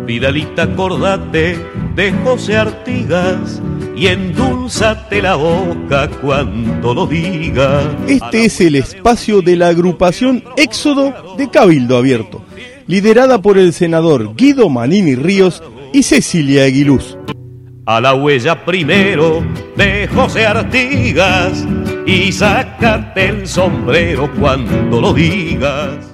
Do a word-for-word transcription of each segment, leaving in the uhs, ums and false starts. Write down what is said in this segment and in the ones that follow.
Vidalita, acordate de José Artigas y endulzate la boca cuando lo diga. Este es el espacio de la agrupación Éxodo de Cabildo Abierto, liderada por el senador Guido Manini Ríos y Cecilia Aguiluz. A la huella primero de José Artigas y sácate el sombrero cuando lo digas.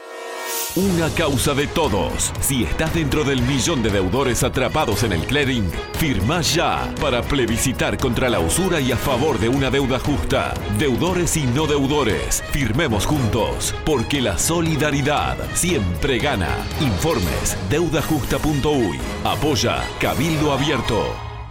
Una causa de todos. Si estás dentro del millón de deudores atrapados en el clearing, firma ya para plebiscitar contra la usura y a favor de una deuda justa. Deudores y no deudores, firmemos juntos, porque la solidaridad siempre gana. Informes deuda justa punto uy. Apoya Cabildo Abierto.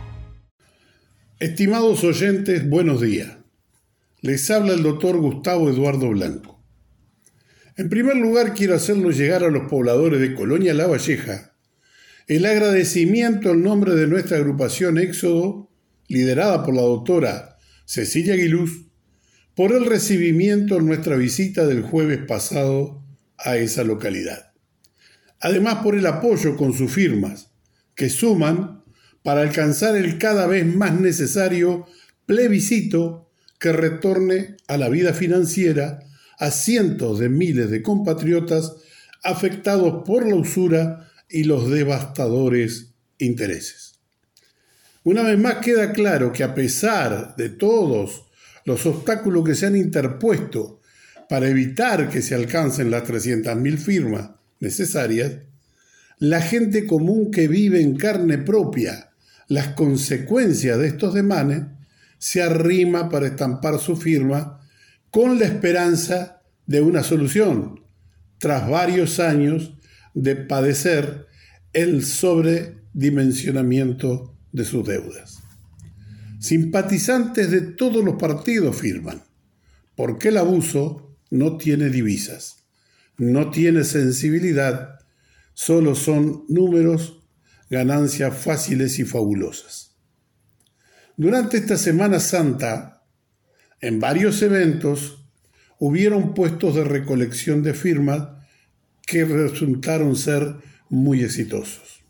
Estimados oyentes, buenos días. Les habla el doctor Gustavo Eduardo Blanco. En primer lugar, quiero hacerlo llegar a los pobladores de Colonia La Valleja el agradecimiento en nombre de nuestra agrupación Éxodo, liderada por la doctora Cecilia Aguiluz, por el recibimiento en nuestra visita del jueves pasado a esa localidad. Además, por el apoyo con sus firmas, que suman para alcanzar el cada vez más necesario plebiscito que retorne a la vida financiera a cientos de miles de compatriotas afectados por la usura y los devastadores intereses. Una vez más queda claro que a pesar de todos los obstáculos que se han interpuesto para evitar que se alcancen las trescientas mil firmas necesarias, la gente común que vive en carne propia las consecuencias de estos demanes se arrima para estampar su firma con la esperanza de una solución, tras varios años de padecer el sobredimensionamiento de sus deudas. Simpatizantes de todos los partidos firman, porque el abuso no tiene divisas, no tiene sensibilidad, solo son números, ganancias fáciles y fabulosas. Durante esta Semana Santa, en varios eventos hubieron puestos de recolección de firmas que resultaron ser muy exitosos.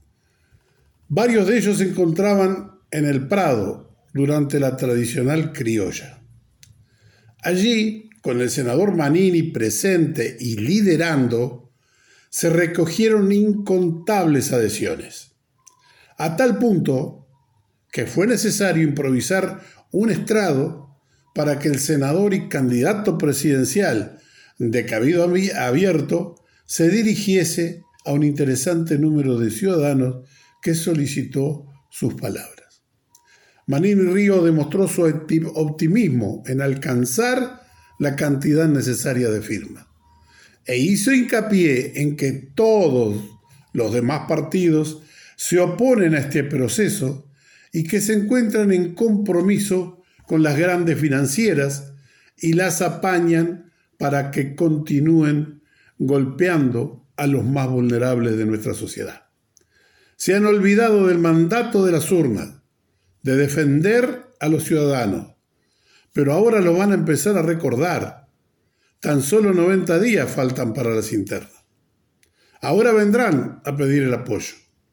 Varios de ellos se encontraban en el Prado durante la tradicional criolla. Allí, con el senador Manini presente y liderando, se recogieron incontables adhesiones, a tal punto que fue necesario improvisar un estrado para que el senador y candidato presidencial de Cabildo Abierto se dirigiese a un interesante número de ciudadanos que solicitó sus palabras. Manini Ríos demostró su optimismo en alcanzar la cantidad necesaria de firmas e hizo hincapié en que todos los demás partidos se oponen a este proceso y que se encuentran en compromiso con las grandes financieras y las apañan para que continúen golpeando a los más vulnerables de nuestra sociedad. Se han olvidado del mandato de las urnas, de defender a los ciudadanos, pero ahora lo van a empezar a recordar. Tan solo noventa días faltan para las internas. Ahora vendrán a pedir el apoyo.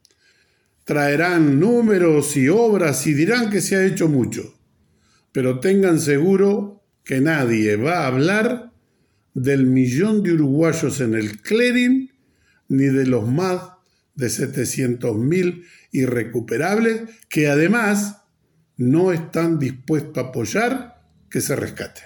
Traerán números y obras y dirán que se ha hecho mucho. Pero tengan seguro que nadie va a hablar del millón de uruguayos en el clearing ni de los más de setecientos mil irrecuperables que además no están dispuestos a apoyar que se rescaten.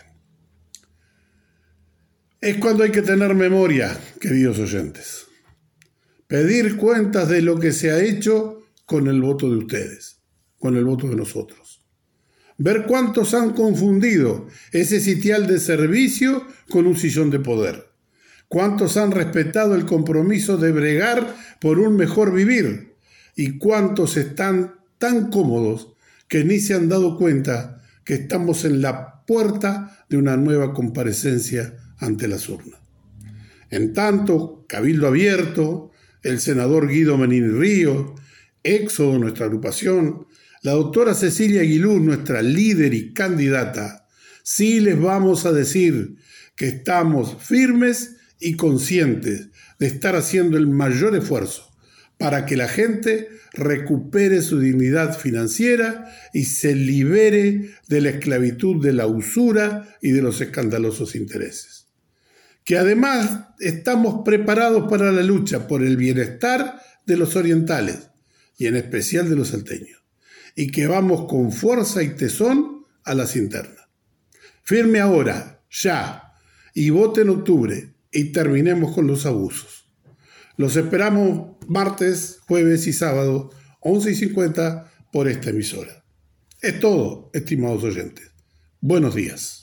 Es cuando hay que tener memoria, queridos oyentes. Pedir cuentas de lo que se ha hecho con el voto de ustedes, con el voto de nosotros. Ver cuántos han confundido ese sitial de servicio con un sillón de poder. Cuántos han respetado el compromiso de bregar por un mejor vivir. Y cuántos están tan cómodos que ni se han dado cuenta que estamos en la puerta de una nueva comparecencia ante las urnas. En tanto, Cabildo Abierto, el senador Guido Manini Ríos, Éxodo, nuestra agrupación, la doctora Cecilia Aguiluz, nuestra líder y candidata, sí les vamos a decir que estamos firmes y conscientes de estar haciendo el mayor esfuerzo para que la gente recupere su dignidad financiera y se libere de la esclavitud de la usura y de los escandalosos intereses. Que además estamos preparados para la lucha por el bienestar de los orientales y en especial de los salteños, y que vamos con fuerza y tesón a las internas. Firme ahora, ya, y vote en octubre y terminemos con los abusos. Los esperamos martes, jueves y sábado, once y cincuenta, por esta emisora. Es todo, estimados oyentes. Buenos días.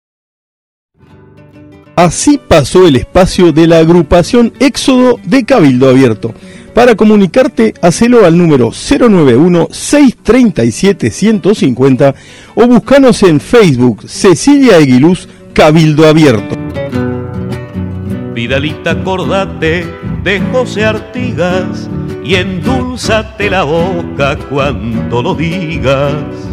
Así pasó el espacio de la agrupación Éxodo de Cabildo Abierto. Para comunicarte, hacelo al número cero nueve uno, seis tres siete, uno cinco cero o búscanos en Facebook Cecilia Eguiluz Cabildo Abierto. Vidalita, acordate de José Artigas y endulzate la boca cuando lo digas.